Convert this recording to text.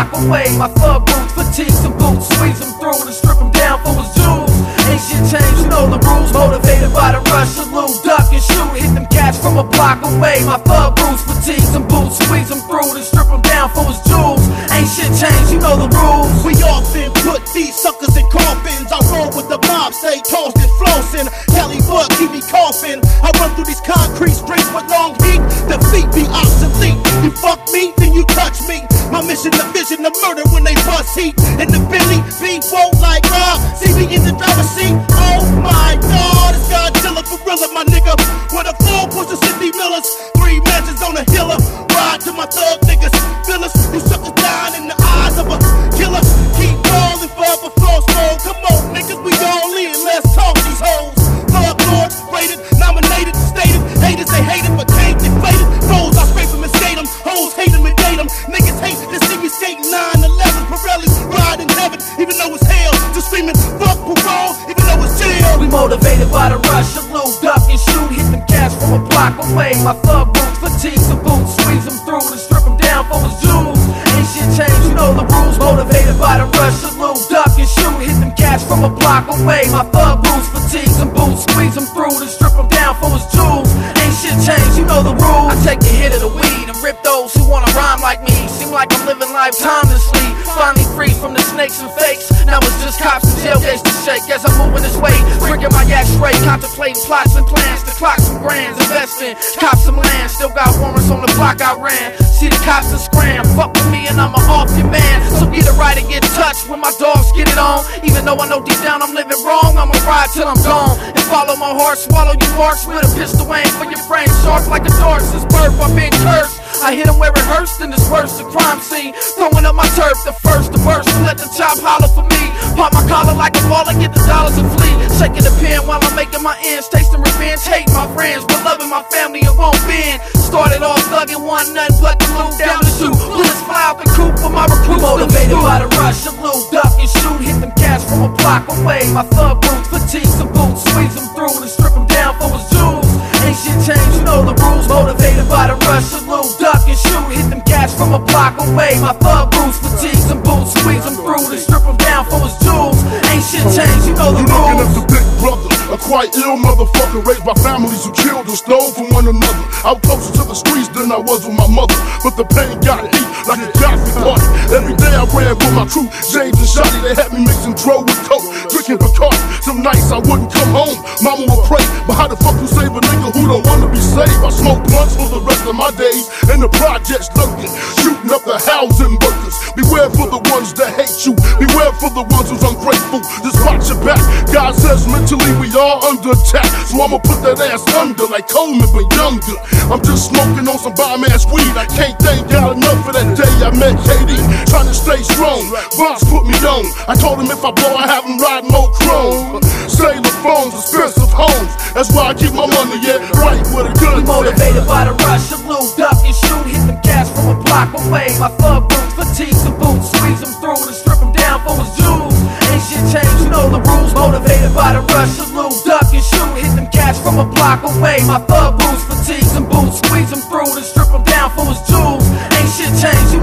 block away. My thug boots, fatigues and boots, squeeze him through to strip him down for his jewels. Ain't shit changed, you know the rules. Motivated by the rush of loot, duck and shoot, hit them cats from a block away. My thug boots, fatigues and boots, squeeze him through to strip him down for his jewels. Ain't shit changed, you know the rules. We often put these suckers in coffins. I roll with the mob, stay tossed and flossing. Cali bug keep me coughing. I run through these concrete streets with long heat. The feet be obsolete. You fuck me, then you touch me. My mission, the vision, the murder when they bust heat. In the Billy, beat won't like Rob. See me in the driver's seat. Oh my God, it's Godzilla gorilla, my nigga. With a full push of 50 millers, 3 mansions on a hiller. Ride to my thug niggas, fillers. You suckers down in the eyes of a killer. Keep rolling forever, floor scroll. Come on, niggas, we all in. Let's talk these hoes. Thug lord, rated, nominated, stated. Haters, they hate it, but can't deflate it. Foes, I scrape them and skate them. Hoes hate them and date them. Niggas hate to see me skating 9/11. Pirelli's ride in heaven, even though it's hell. Just screaming, fuck parole, even though it's jail. We motivated by the rush of loot, duck and shoot, hit them cats from a block away. My thug boots, fatigues and boots, squeeze him through to strip him down for his jewels. Ain't shit changed, you know the rules. Motivated by the rush of loot, duck and shoot, hit them cats from a block away. My thug boots, fatigues and boots, squeeze him through to strip him down for his jewels. Ain't shit changed, you know the rules. I take a hit of the weed and rip those who wanna rhyme like me. Seem like I'm living life timelessly. Finally free from the snakes and fakes. Now it's just cops and jail gates to shake. As I'm moving this way, drinking my yak straight, contemplating plots and plans to clock some grands, investing, cop some land. Still got warrants on the block I ran. See the cops and scram, fuck with me and I'm off your man. So get it right and get touched when my dogs get it on. Even though I know deep down I'm living wrong, I'ma ride till I'm gone and follow my heart, swallow you marks with a pistol aim for your brain, sharp like a dart. Since birth I've been cursed. I hit him where it hurts, then disperse the crime scene. Throwing up my turf, the first to burst, to let the chop holler for me. Pop my collar like a baller, get the dollars and flee. Shaking the pen while I'm making my ends, tasting revenge. Hate my friends, but loving my family and won't bend. Started off thugging, one nothing but the loot down the chute. Bullets fly out the coop for my recruits. Motivated by the rush of loot, duck and shoot, hit them cats from a block away. My thug boots, fatigues and boots, squeeze them through to strip him down for his jewels. Ain't shit changed, you know the rules. Motivated by the rush of loot, duck and shoot, hit them cats from a block away. My thug boots, fatigues and boots, squeeze them through to strip him down for his jewels. Ain't shit changed, you know the rules. Looking at the big brother, a quite ill motherfucker, raised by families who killed and stole from one another. I was closer to the streets than I was with my mother, but the pain got deep like a Gothic party. Every day I ran with my crew, James and Shotty. They had me mixing dro with coke, drinking Bacardi. Some nights I wouldn't come home, mama would pray, but how the fuck you save a nigga who don't wanna be saved? I smoke blunts for the rest of my days in the projects lurking, shooting up the housing workers. Beware for the ones that hate you, beware for the ones who's ungrateful. Just watch your back, God says mentally we all under attack, so I'ma put that ass under like Coleman but younger. I'm just smoking on some bomb-ass weed, I can't thank God enough for that day I met KD, trying to stay strong. Boss put me on, I told him if I blow I have him riding more chrome. Sailor phones, expensive homes, that's why I keep my money, yeah, right where the good. Motivated by the rush of loot, duck and shoot, hit them cats from a block away. My thug boots, fatigues and boots, squeeze him through to strip him down for his jewels. Ain't shit changed, you know the rules. Motivated by the rush of loot, duck and shoot, hit them cats from a block away. My thug boots, fatigues and boots, squeeze him through to strip him down for his jewels. Ain't shit changed.